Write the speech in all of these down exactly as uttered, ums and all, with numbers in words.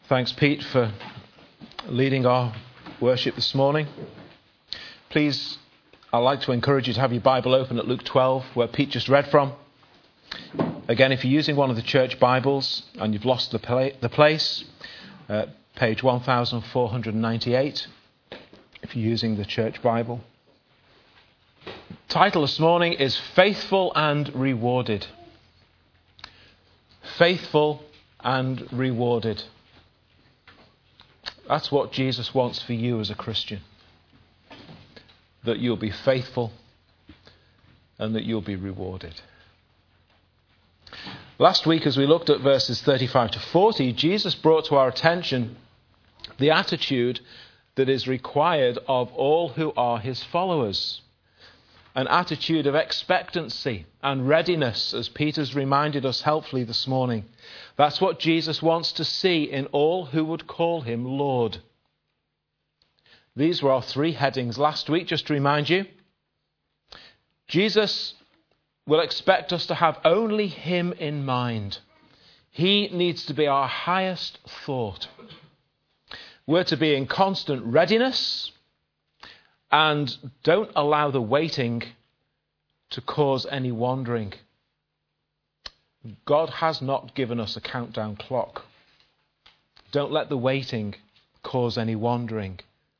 Thanks, Pete, for leading our worship this morning. Please, I'd like to encourage you to have your Bible open at Luke twelve, where Pete just read from. Again, if you're using one of the church Bibles and you've lost the, pla- the place, uh, page one thousand four hundred ninety-eight, if you're using the church Bible. Title this morning is Faithful and Rewarded. Faithful and Rewarded. That's what Jesus wants for you as a Christian. That you'll be faithful and that you'll be rewarded. Last week, as we looked at verses thirty-five to forty, Jesus brought to our attention the attitude that is required of all who are his followers. An attitude of expectancy and readiness, as Peter's reminded us helpfully this morning. That's what Jesus wants to see in all who would call him Lord. These were our three headings last week, just to remind you. Jesus will expect us to have only him in mind. He needs to be our highest thought. We're to be in constant readiness. And don't allow the waiting to cause any wandering. God has not given us a countdown clock. Don't let the waiting cause any wandering.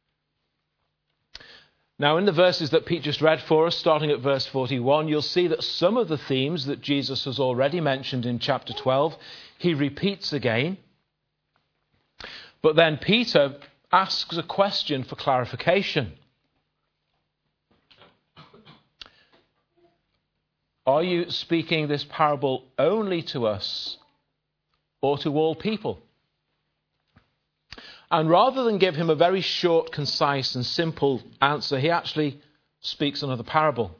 Now, in the verses that Pete just read for us, starting at verse forty-one, you'll see that some of the themes that Jesus has already mentioned in chapter twelve, he repeats again. But then Peter asks a question for clarification. Are you speaking this parable only to us or to all people? And rather than give him a very short, concise and simple answer, he actually speaks another parable.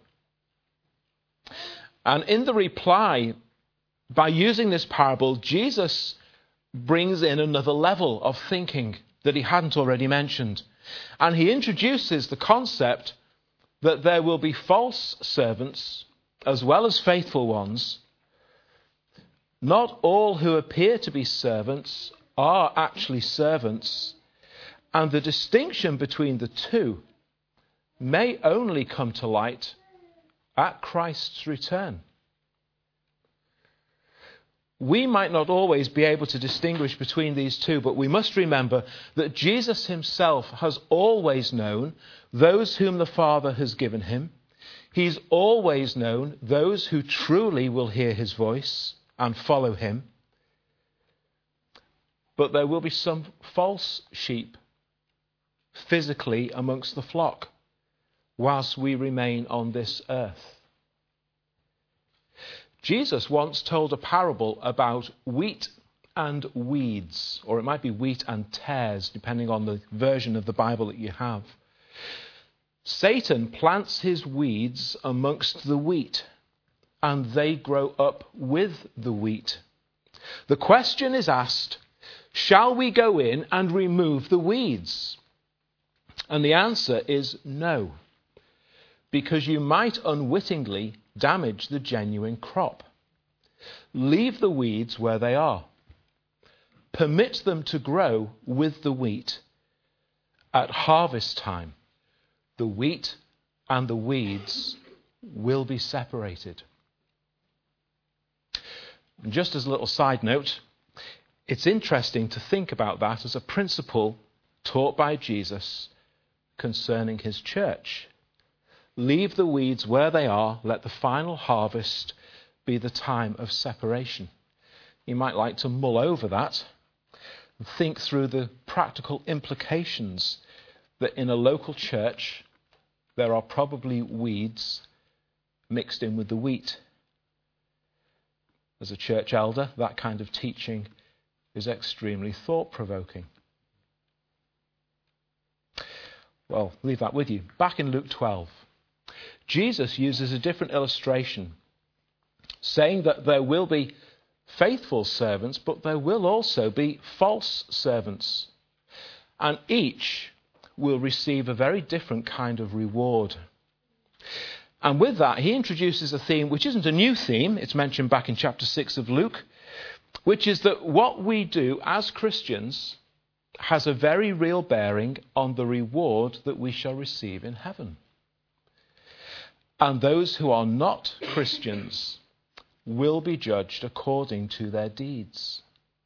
And in the reply, by using this parable, Jesus brings in another level of thinking that he hadn't already mentioned. And he introduces the concept that there will be false servants as well as faithful ones. Not all who appear to be servants are actually servants, and the distinction between the two may only come to light at Christ's return. We might not always be able to distinguish between these two, but we must remember that Jesus himself has always known those whom the Father has given him. He's always known those who truly will hear his voice and follow him. But there will be some false sheep physically amongst the flock whilst we remain on this earth. Jesus once told a parable about wheat and weeds, or it might be wheat and tares, depending on the version of the Bible that you have. Satan plants his weeds amongst the wheat, and they grow up with the wheat. The question is asked, shall we go in and remove the weeds? And the answer is no, because you might unwittingly damage the genuine crop. Leave the weeds where they are. Permit them to grow with the wheat. At harvest time, the wheat and the weeds will be separated. And just as a little side note, it's interesting to think about that as a principle taught by Jesus concerning his church. Leave the weeds where they are, let the final harvest be the time of separation. You might like to mull over that and think through the practical implications that in a local church there are probably weeds mixed in with the wheat. As a church elder, that kind of teaching is extremely thought-provoking. Well, leave that with you. Back in Luke twelve, Jesus uses a different illustration, saying that there will be faithful servants, but there will also be false servants. And each will receive a very different kind of reward. And with that, he introduces a theme which isn't a new theme. It's mentioned back in chapter six of Luke. which is that what we do as Christians has a very real bearing on the reward that we shall receive in heaven. And those who are not Christians will be judged according to their deeds.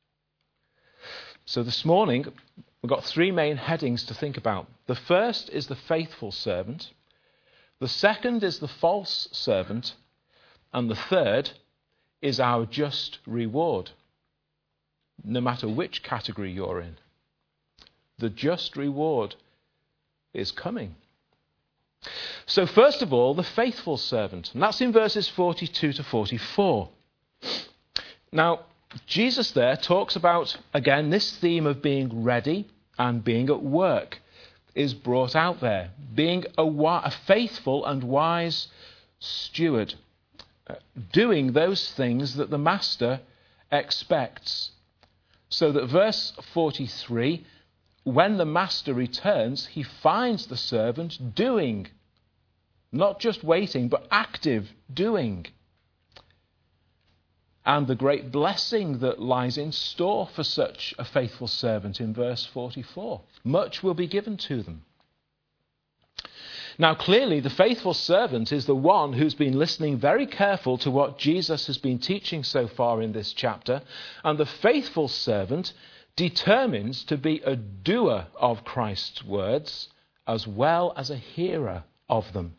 So this morning, we've got three main headings to think about. The first is the faithful servant. The second is the false servant. And the third is our just reward, no matter which category you're in. The just reward is coming. So first of all, the faithful servant. And that's in verses forty-two to forty-four. Now, Jesus there talks about, again, this theme of being ready and being at work is brought out there. Being a, a faithful and wise steward. Uh, doing those things that the master expects. So that verse forty-three, when the master returns, he finds the servant doing. Not just waiting, but active doing. And the great blessing that lies in store for such a faithful servant in verse forty-four. Much will be given to them. Now clearly the faithful servant is the one who's been listening very careful to what Jesus has been teaching so far in this chapter. And the faithful servant determines to be a doer of Christ's words as well as a hearer of them.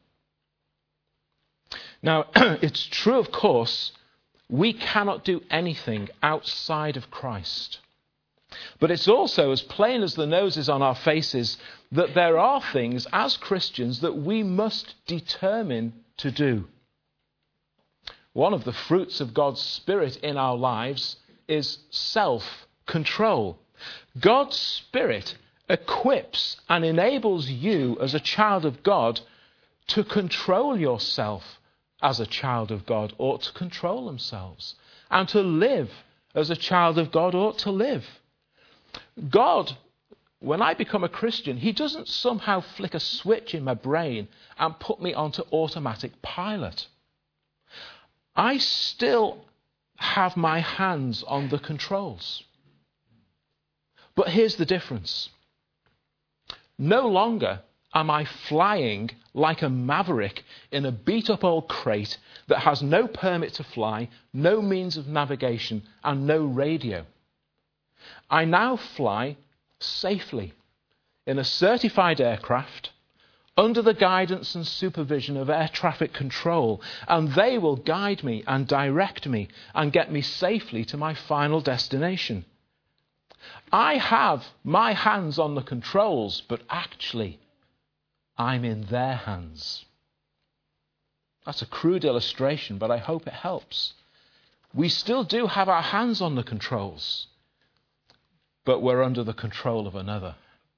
Now, it's true, of course, we cannot do anything outside of Christ. But it's also as plain as the noses on our faces that there are things as Christians that we must determine to do. One of the fruits of God's Spirit in our lives is self-control. God's Spirit equips and enables you as a child of God to control yourself as a child of God ought to control themselves, and to live as a child of God ought to live. God, when I become a Christian, he doesn't somehow flick a switch in my brain and put me onto automatic pilot. I still have my hands on the controls. But here's the difference. No longer am I flying like a maverick in a beat-up old crate that has no permit to fly, no means of navigation, and no radio. I now fly safely in a certified aircraft under the guidance and supervision of air traffic control, and they will guide me and direct me and get me safely to my final destination. I have my hands on the controls, but actually, I'm in their hands. That's a crude illustration, but I hope it helps. We still do have our hands on the controls, but we're under the control of another.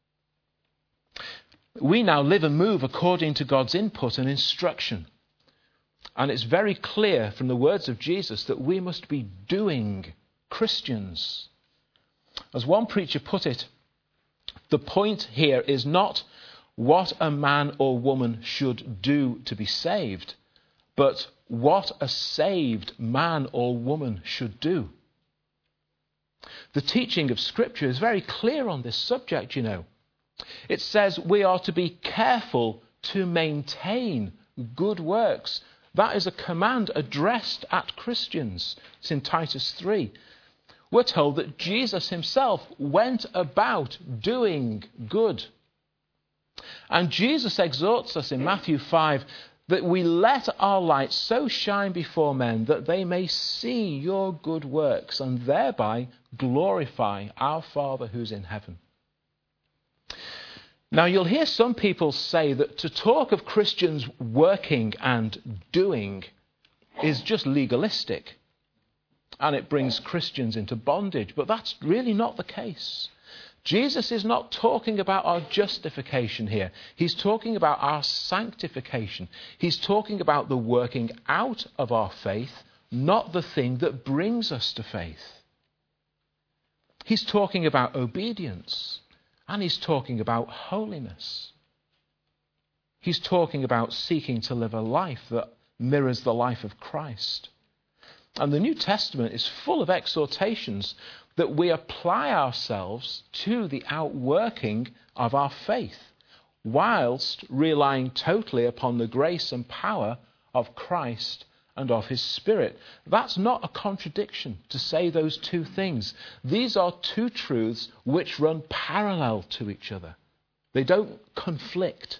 We now live and move according to God's input and instruction. And it's very clear from the words of Jesus that we must be doing Christians. As one preacher put it, the point here is not what a man or woman should do to be saved, but what a saved man or woman should do. The teaching of Scripture is very clear on this subject, you know. It says we are to be careful to maintain good works. That is a command addressed at Christians. It's in Titus three. We're told that Jesus himself went about doing good. And Jesus exhorts us in Matthew five that we let our light so shine before men that they may see your good works and thereby glorify our Father who's in heaven. Now you'll hear some people say that to talk of Christians working and doing is just legalistic and it brings Christians into bondage, but that's really not the case. Jesus is not talking about our justification here. He's talking about our sanctification. He's talking about the working out of our faith, not the thing that brings us to faith. He's talking about obedience, and he's talking about holiness. He's talking about seeking to live a life that mirrors the life of Christ. And the New Testament is full of exhortations that we apply ourselves to the outworking of our faith, whilst relying totally upon the grace and power of Christ and of his Spirit. That's not a contradiction to say those two things. These are two truths which run parallel to each other. They don't conflict.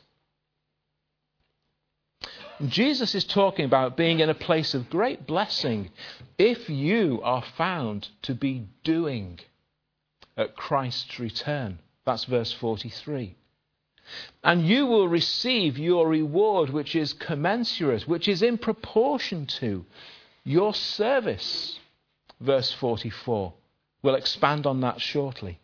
Jesus is talking about being in a place of great blessing if you are found to be doing at Christ's return. That's verse forty-three. And you will receive your reward, which is commensurate, which is in proportion to your service. Verse forty-four. We'll expand on that shortly.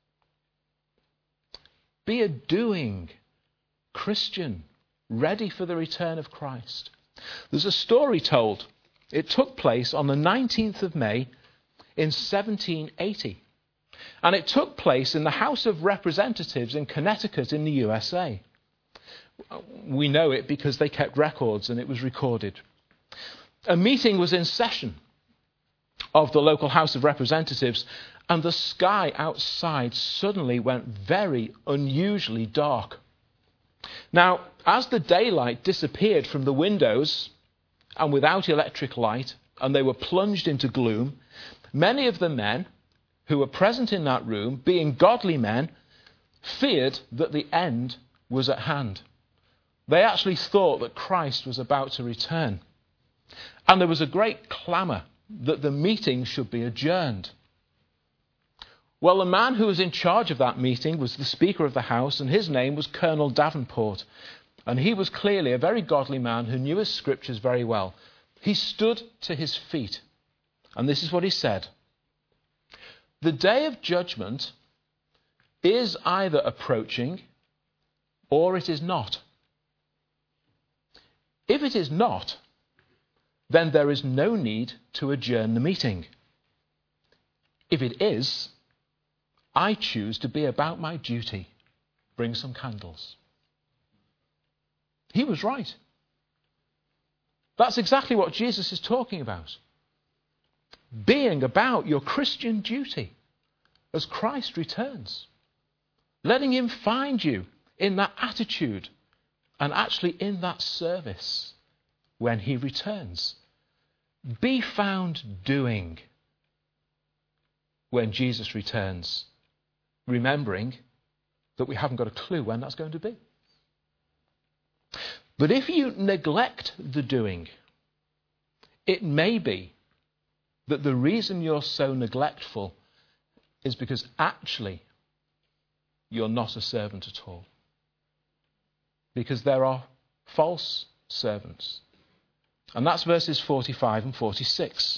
Be a doing Christian, ready for the return of Christ. There's a story told. It took place on the nineteenth of May in seventeen eighty. And it took place in the House of Representatives in Connecticut in the U S A. We know it because they kept records and it was recorded. A meeting was in session of the local House of Representatives, and the sky outside suddenly went very unusually dark. Now, as the daylight disappeared from the windows and without electric light, and they were plunged into gloom, many of the men who were present in that room, being godly men, feared that the end was at hand. They actually thought that Christ was about to return. And there was a great clamour that the meeting should be adjourned. Well, the man who was in charge of that meeting was the Speaker of the House, and his name was Colonel Davenport. And he was clearly a very godly man who knew his scriptures very well. He stood to his feet, and this is what he said. The day of judgment is either approaching or it is not. If it is not, then there is no need to adjourn the meeting. If it is, I choose to be about my duty. Bring some candles. He was right. That's exactly what Jesus is talking about. Being about your Christian duty as Christ returns. Letting him find you in that attitude and actually in that service when he returns. Be found doing when Jesus returns, remembering that we haven't got a clue when that's going to be. But if you neglect the doing, it may be that the reason you're so neglectful is because actually you're not a servant at all. Because there are false servants. And that's verses forty-five and forty-six.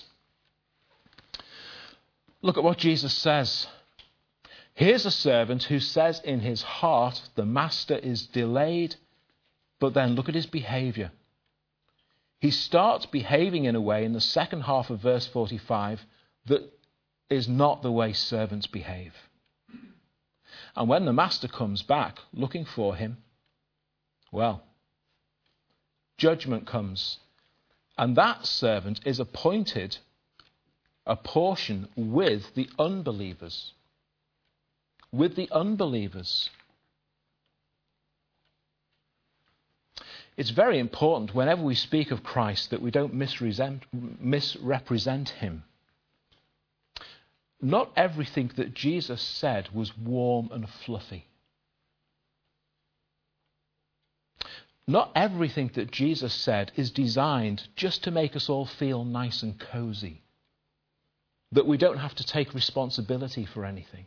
Look at what Jesus says. Here's a servant who says in his heart, the master is delayed, but then look at his behaviour. He starts behaving in a way in the second half of verse forty-five that is not the way servants behave. And when the master comes back looking for him, well, judgment comes. And that servant is appointed a portion with the unbelievers. With the unbelievers. It's very important whenever we speak of Christ that we don't misrepresent, misrepresent him. Not everything that Jesus said was warm and fluffy. Not everything that Jesus said is designed just to make us all feel nice and cozy. That we don't have to take responsibility for anything.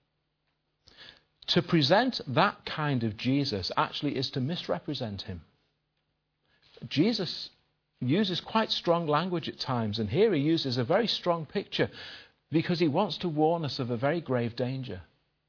To present that kind of Jesus actually is to misrepresent him. Jesus uses quite strong language at times, and here he uses a very strong picture because he wants to warn us of a very grave danger.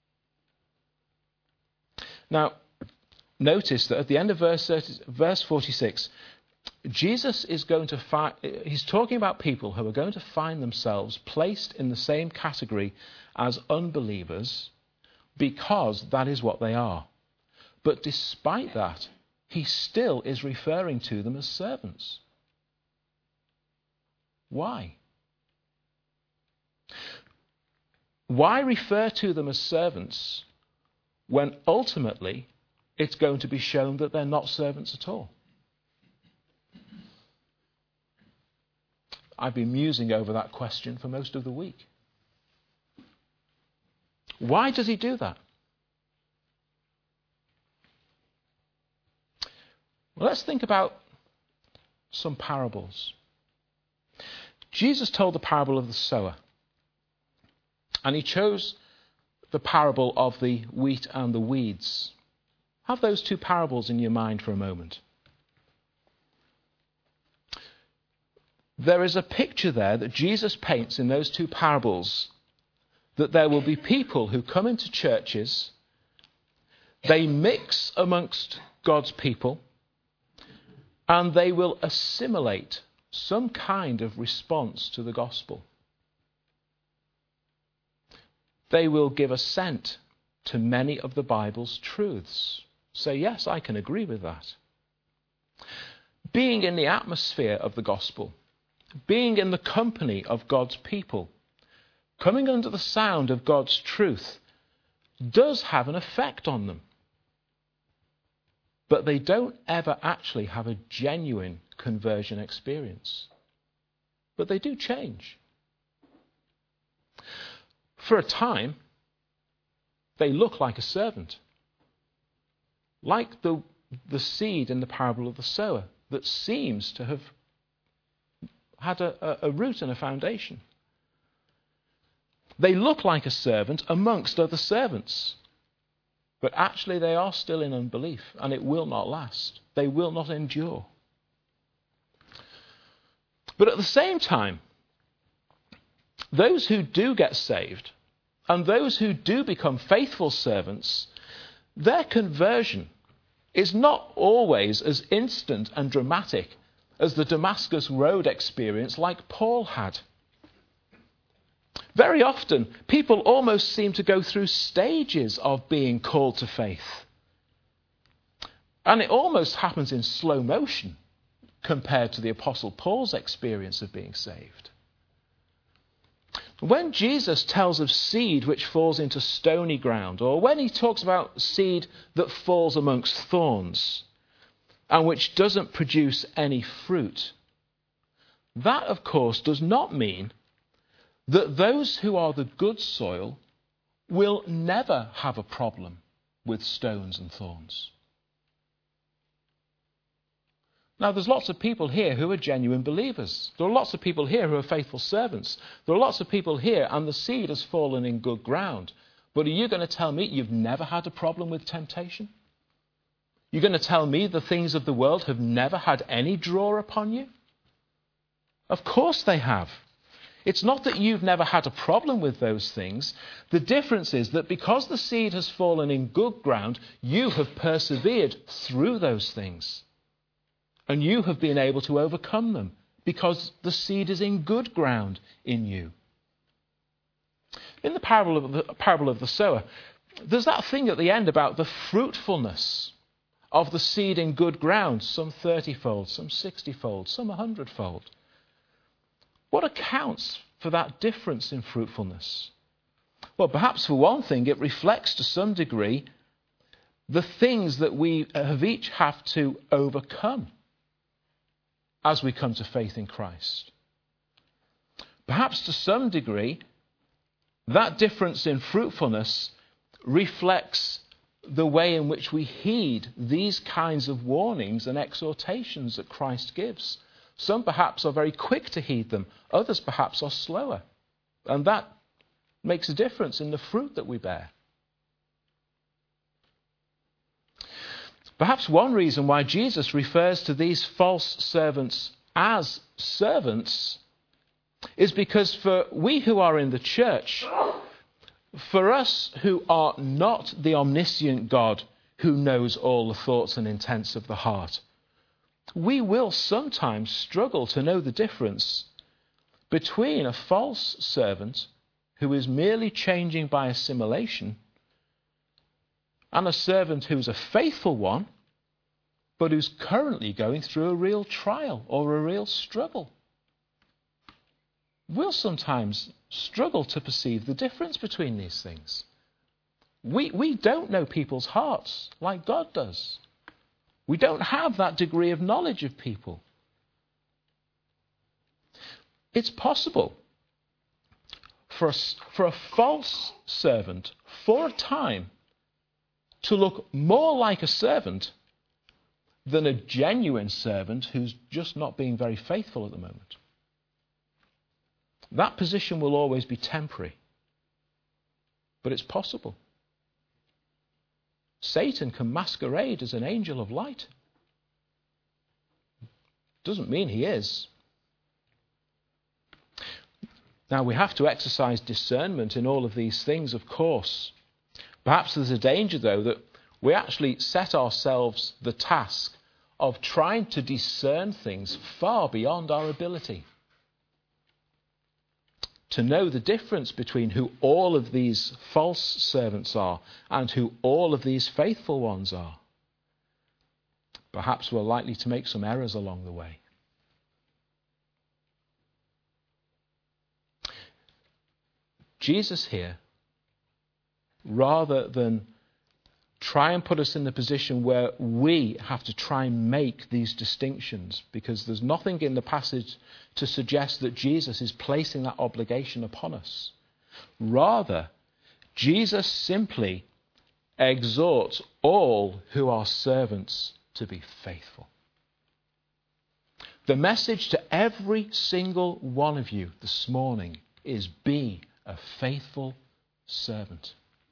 Now, notice that at the end of verse thirty, verse forty-six, Jesus is going to find, he's talking about people who are going to find themselves placed in the same category as unbelievers because that is what they are. But despite that, he still is referring to them as servants. Why? Why refer to them as servants when ultimately it's going to be shown that they're not servants at all? I've been musing over that question for most of the week. Why does he do that? Well, let's think about some parables. Jesus told the parable of the sower, and he chose the parable of the wheat and the weeds. Have those two parables in your mind for a moment. There is a picture there that Jesus paints in those two parables, that there will be people who come into churches, they mix amongst God's people, and they will assimilate some kind of response to the gospel. They will give assent to many of the Bible's truths. Say, yes, I can agree with that. Being in the atmosphere of the gospel, being in the company of God's people, coming under the sound of God's truth, does have an effect on them. But they don't ever actually have a genuine conversion experience. But they do change. For a time, they look like a servant. Like the, the seed in the parable of the sower that seems to have had a, a, a root and a foundation. They look like a servant amongst other servants. But actually they are still in unbelief, and it will not last. They will not endure. But at the same time, those who do get saved, and those who do become faithful servants, their conversion is not always as instant and dramatic as the Damascus Road experience like Paul had. Very often, people almost seem to go through stages of being called to faith. And it almost happens in slow motion compared to the Apostle Paul's experience of being saved. When Jesus tells of seed which falls into stony ground, or when he talks about seed that falls amongst thorns and which doesn't produce any fruit, that, of course, does not mean that those who are the good soil will never have a problem with stones and thorns. Now, there's lots of people here who are genuine believers. There are lots of people here who are faithful servants. There are lots of people here, and the seed has fallen in good ground. But are you going to tell me you've never had a problem with temptation? You're going to tell me the things of the world have never had any draw upon you? Of course they have. It's not that you've never had a problem with those things. The difference is that because the seed has fallen in good ground, you have persevered through those things. And you have been able to overcome them because the seed is in good ground in you. In the parable of the, parable of the sower, there's that thing at the end about the fruitfulness of the seed in good ground, some thirty-fold, some sixty-fold, some one hundred-fold. What accounts for that difference in fruitfulness? Well, perhaps for one thing, it reflects to some degree the things that we have each have to overcome as we come to faith in Christ. Perhaps to some degree, that difference in fruitfulness reflects the way in which we heed these kinds of warnings and exhortations that Christ gives. Some perhaps are very quick to heed them, others perhaps are slower. And that makes a difference in the fruit that we bear. Perhaps one reason why Jesus refers to these false servants as servants is because for we who are in the church, for us who are not the omniscient God who knows all the thoughts and intents of the heart, we will sometimes struggle to know the difference between a false servant who is merely changing by assimilation and a servant who's a faithful one, but who's currently going through a real trial or a real struggle. We'll sometimes struggle to perceive the difference between these things. We, we don't know people's hearts like God does. We don't have that degree of knowledge of people. It's possible for a, for a false servant, for a time, to look more like a servant than a genuine servant who's just not being very faithful at the moment. That position will always be temporary, but it's possible. Satan can masquerade as an angel of light. Doesn't mean he is. Now, we have to exercise discernment in all of these things, of course. Perhaps there's a danger, though, that we actually set ourselves the task of trying to discern things far beyond our ability. To know the difference between who all of these false servants are and who all of these faithful ones are. Perhaps we're likely to make some errors along the way. Jesus here, rather than try and put us in the position where we have to try and make these distinctions, because there's nothing in the passage to suggest that Jesus is placing that obligation upon us. Rather, Jesus simply exhorts all who are servants to be faithful. The message to every single one of you this morning is be a faithful servant.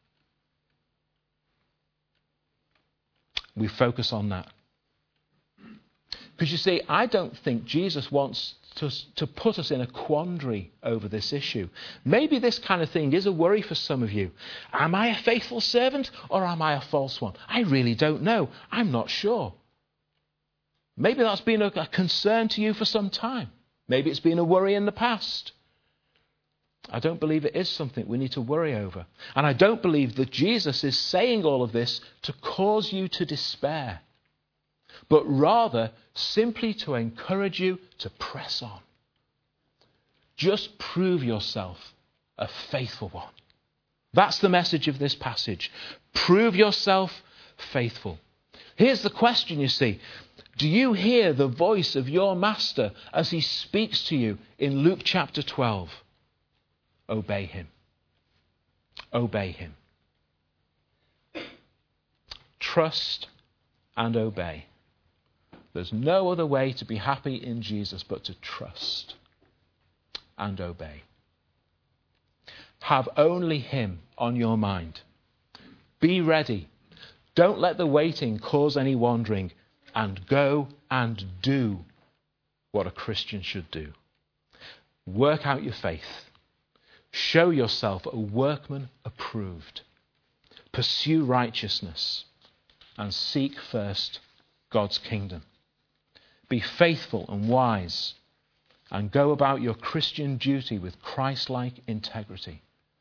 We focus on that. Because you see, I don't think Jesus wants to, to put us in a quandary over this issue. Maybe this kind of thing is a worry for some of you. Am I a faithful servant or am I a false one? I really don't know. I'm not sure. Maybe that's been a, a concern to you for some time. Maybe it's been a worry in the past. I don't believe it is something we need to worry over. And I don't believe that Jesus is saying all of this to cause you to despair, but rather simply to encourage you to press on. Just prove yourself a faithful one. That's the message of this passage. Prove yourself faithful. Here's the question, you see. Do you hear the voice of your master as he speaks to you in Luke chapter twelve? Obey him. Obey him. Trust and obey. There's no other way to be happy in Jesus but to trust and obey. Have only him on your mind. Be ready. Don't let the waiting cause any wandering, and go and do what a Christian should do. Work out your faith. Show yourself a workman approved. Pursue righteousness and seek first God's kingdom. Be faithful and wise and go about your Christian duty with Christ-like integrity.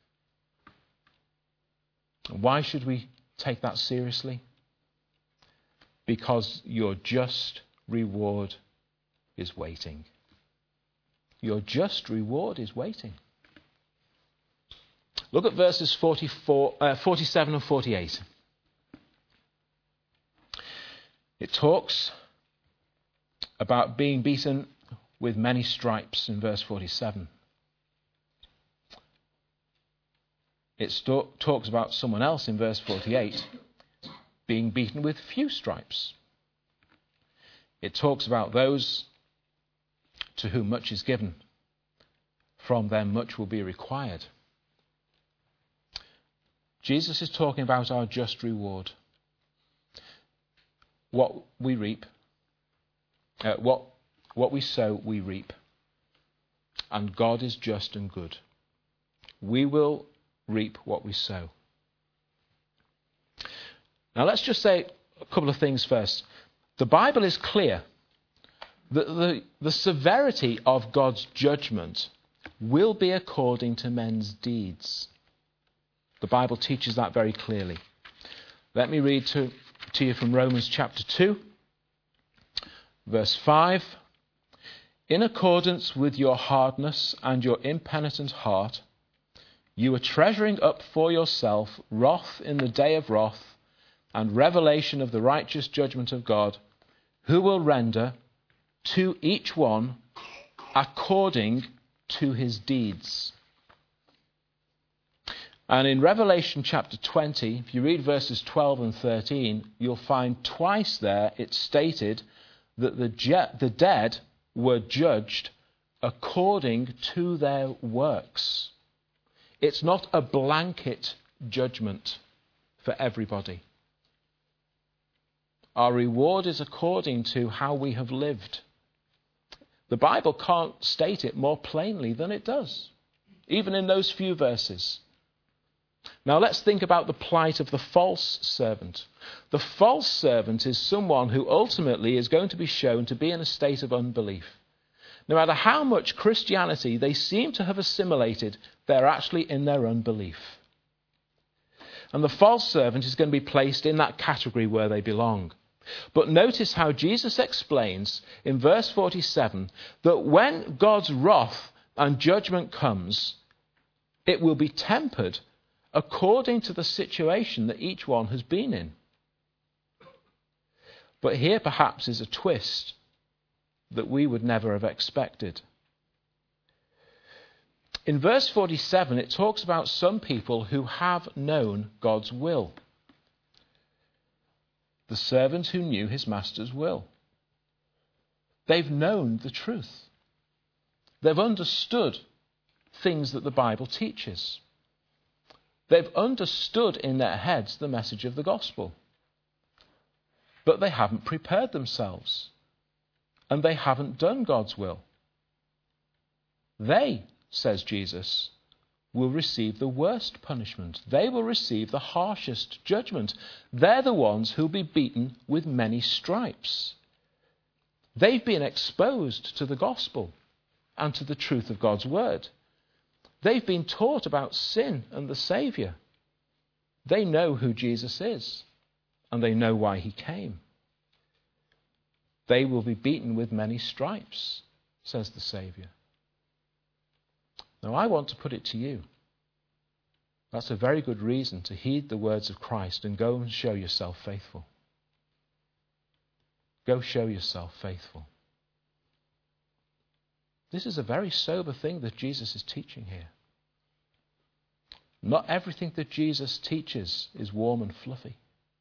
Why should we take that seriously? Because your just reward is waiting. Your just reward is waiting. Look at verses forty-four, uh, forty-seven and forty-eight. It talks about being beaten with many stripes in verse forty-seven. It st- talks about someone else in verse forty-eight being beaten with few stripes. It talks about those to whom much is given. From them much will be required. Jesus is talking about our just reward. What we reap, uh, what, what we sow, we reap. And God is just and good. We will reap what we sow. Now let's just say a couple of things first. The Bible is clear that the, the severity of God's judgment will be according to men's deeds. The Bible teaches that very clearly. Let me read to, to you from Romans chapter two, verse five. In accordance with your hardness and your impenitent heart, you are treasuring up for yourself wrath in the day of wrath and revelation of the righteous judgment of God, who will render to each one according to his deeds. And in Revelation chapter twenty, if you read verses twelve and thirteen, you'll find twice there it's stated that the, je- the dead were judged according to their works. It's not a blanket judgment for everybody. Our reward is according to how we have lived. The Bible can't state it more plainly than it does, even in those few verses. Now let's think about the plight of the false servant. The false servant is someone who ultimately is going to be shown to be in a state of unbelief. No matter how much Christianity they seem to have assimilated, they're actually in their unbelief. And the false servant is going to be placed in that category where they belong. But notice how Jesus explains in verse forty-seven that when God's wrath and judgment comes, it will be tempered according to the situation that each one has been in. But here perhaps is a twist that we would never have expected. In verse forty-seven, it talks about some people who have known God's will. The servant who knew his master's will. They've known the truth. They've understood things that the Bible teaches. They've understood in their heads the message of the gospel. But they haven't prepared themselves. And they haven't done God's will. They, says Jesus, will receive the worst punishment. They will receive the harshest judgment. They're the ones who'll be beaten with many stripes. They've been exposed to the gospel and to the truth of God's word. They've been taught about sin and the Saviour. They know who Jesus is, and they know why he came. They will be beaten with many stripes, says the Saviour. Now, I want to put it to you. That's a very good reason to heed the words of Christ and go and show yourself faithful. Go show yourself faithful. This is a very sober thing that Jesus is teaching here. Not everything that Jesus teaches is warm and fluffy.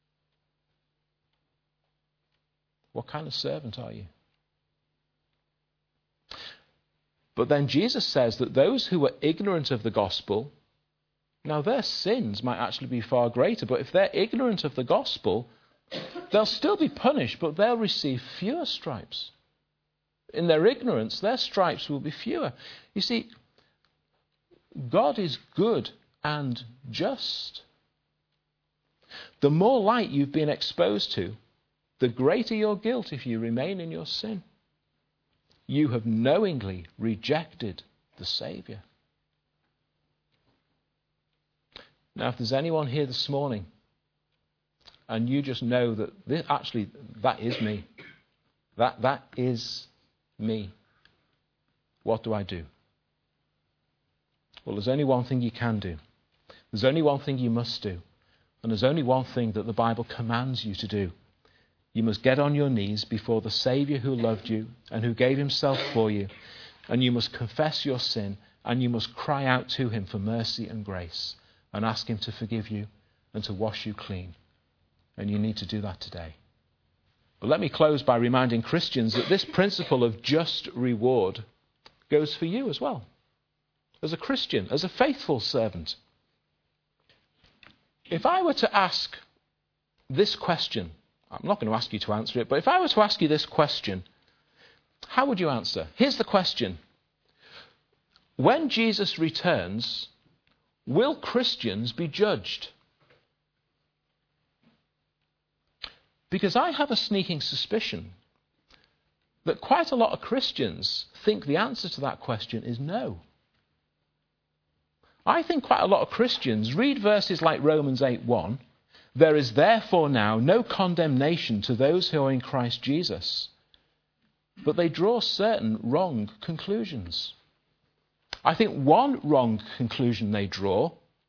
What kind of servant are you? But then Jesus says that those who are ignorant of the gospel, now their sins might actually be far greater, but if they're ignorant of the gospel, they'll still be punished, but they'll receive fewer stripes. In their ignorance, their stripes will be fewer. You see, God is good and just. The more light you've been exposed to, the greater your guilt if you remain in your sin. You have knowingly rejected the Saviour. Now, if there's anyone here this morning, and you just know that this, actually that is me, that that is me, what do I do? Well, there's only one thing you can do. There's only one thing you must do. And there's only one thing that the Bible commands you to do. You must get on your knees before the Saviour who loved you and who gave himself for you. And you must confess your sin and you must cry out to him for mercy and grace and ask him to forgive you and to wash you clean. And you need to do that today. But let me close by reminding Christians that this principle of just reward goes for you as well. As a Christian, as a faithful servant. If I were to ask this question, I'm not going to ask you to answer it, but if I were to ask you this question, how would you answer? Here's the question. When Jesus returns, will Christians be judged? Because I have a sneaking suspicion that quite a lot of Christians think the answer to that question is no. I think quite a lot of Christians read verses like Romans eight one, there is therefore now no condemnation to those who are in Christ Jesus. but they draw certain wrong conclusions. I think one wrong conclusion they draw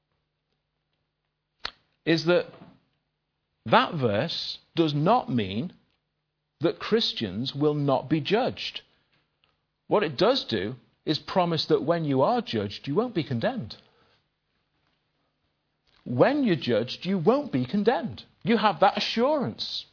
is that that verse does not mean that Christians will not be judged. What it does do is promise that when you are judged, you won't be condemned. When you're judged, you won't be condemned. You have that assurance.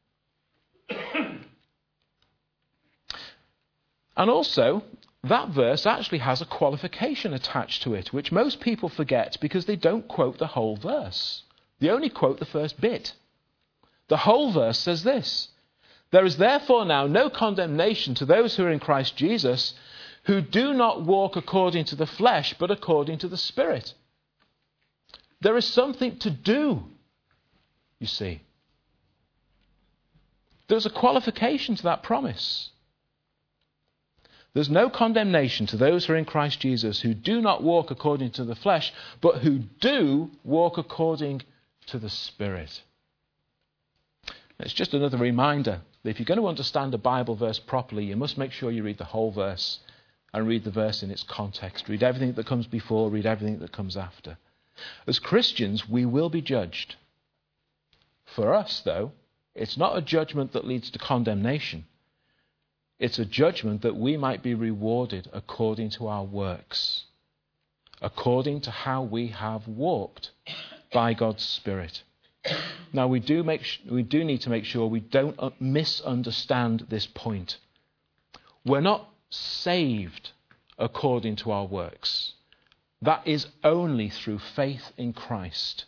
And also, that verse actually has a qualification attached to it, which most people forget because they don't quote the whole verse. They only quote the first bit. The whole verse says this: "There is therefore now no condemnation to those who are in Christ Jesus, who do not walk according to the flesh, but according to the Spirit." There is something to do, you see. There's a qualification to that promise. There's no condemnation to those who are in Christ Jesus, who do not walk according to the flesh, but who do walk according to the Spirit. It's just another reminder that if you're going to understand a Bible verse properly, you must make sure you read the whole verse and read the verse in its context. Read everything that comes before, read everything that comes after. As Christians, we will be judged. For us, though, it's not a judgment that leads to condemnation. It's a judgment that we might be rewarded according to our works, according to how we have walked by God's Spirit. Now, we do make we do need to make sure we don't misunderstand this point. We're not saved according to our works. That is only through faith in Christ.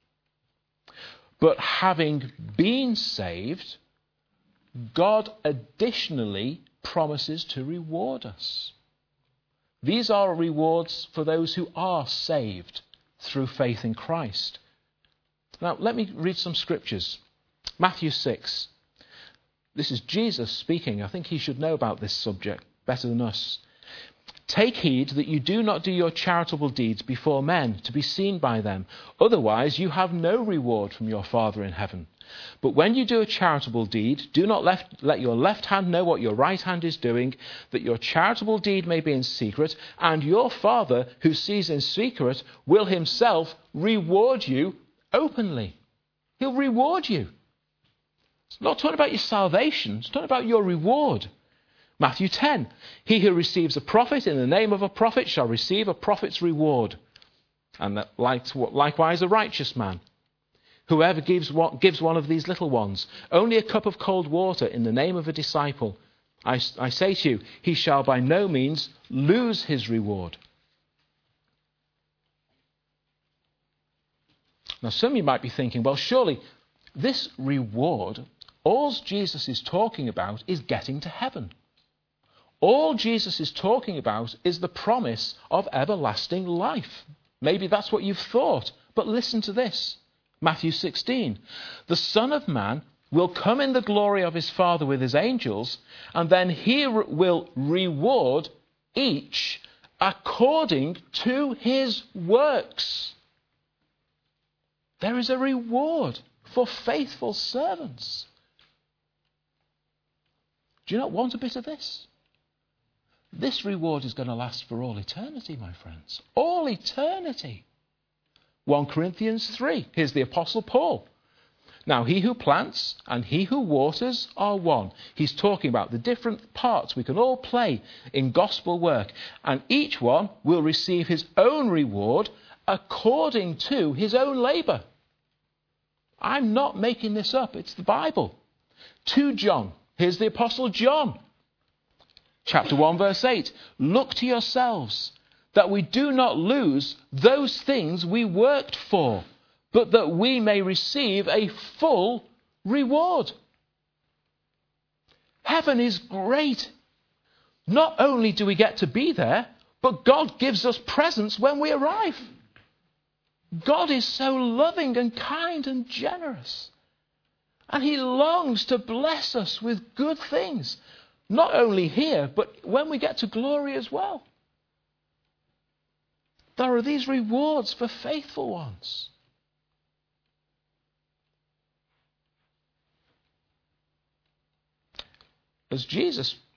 But having been saved, God additionally promises to reward us. These are rewards for those who are saved through faith in Christ. Now, let me read some scriptures. Matthew six. This is Jesus speaking. I think he should know about this subject better than us. "Take heed that you do not do your charitable deeds before men, to be seen by them. Otherwise, you have no reward from your Father in heaven. But when you do a charitable deed, do not left, let your left hand know what your right hand is doing, that your charitable deed may be in secret, and your Father, who sees in secret, will himself reward you openly." He'll reward you. It's not talking about your salvation. It's talking about your reward. Matthew ten. "He who receives a prophet in the name of a prophet shall receive a prophet's reward. And that likewise a righteous man. Whoever gives one, gives one of these little ones only a cup of cold water in the name of a disciple, I, I say to you, he shall by no means lose his reward." Now, some of you might be thinking, well, surely this reward, all Jesus is talking about is getting to heaven. All Jesus is talking about is the promise of everlasting life. Maybe that's what you've thought, but listen to this. Matthew sixteen. "The Son of Man will come in the glory of his Father with his angels, and then he will reward each according to his works." There is a reward for faithful servants. Do you not want a bit of this? This reward is going to last for all eternity, my friends. All eternity. First Corinthians three. Here's the Apostle Paul. "Now he who plants and he who waters are one." He's talking about the different parts we can all play in gospel work. "And each one will receive his own reward according to his own labour." I'm not making this up. It's the Bible. Second John. Here's the Apostle John. Chapter one, verse eight. "Look to yourselves, that we do not lose those things we worked for, but that we may receive a full reward." Heaven is great. Not only do we get to be there, but God gives us presents when we arrive. God is so loving and kind and generous. And he longs to bless us with good things. Not only here, but when we get to glory as well. There are these rewards for faithful ones. As Jesus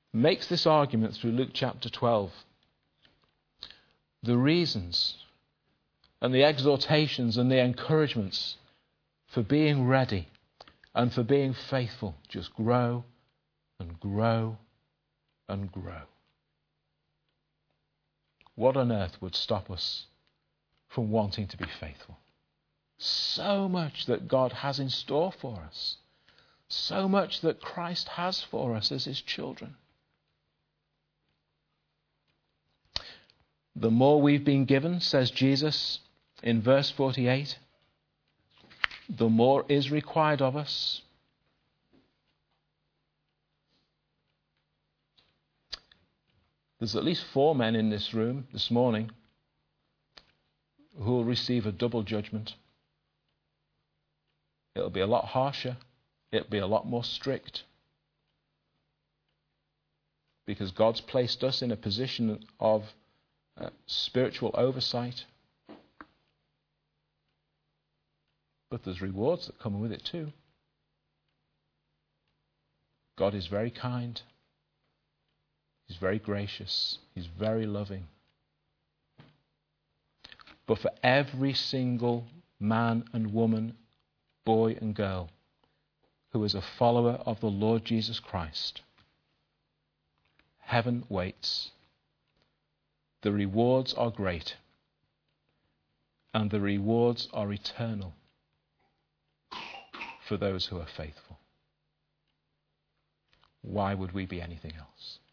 makes this argument through Luke chapter twelve. The reasons and the exhortations and the encouragements for being ready and for being faithful just grow and grow and grow. What on earth would stop us from wanting to be faithful? So much that God has in store for us. So much that Christ has for us as his children. The more we've been given, says Jesus in verse forty-eight, the more is required of us. There's at least four men in this room this morning who will receive a double judgment. It'll be a lot harsher. It'll be a lot more strict. Because God's placed us in a position of uh, spiritual oversight. But there's rewards that come with it too. God is very kind. He's very gracious. He's very loving. But for every single man and woman, boy and girl, who is a follower of the Lord Jesus Christ, heaven waits. The rewards are great. And the rewards are eternal for those who are faithful. Why would we be anything else?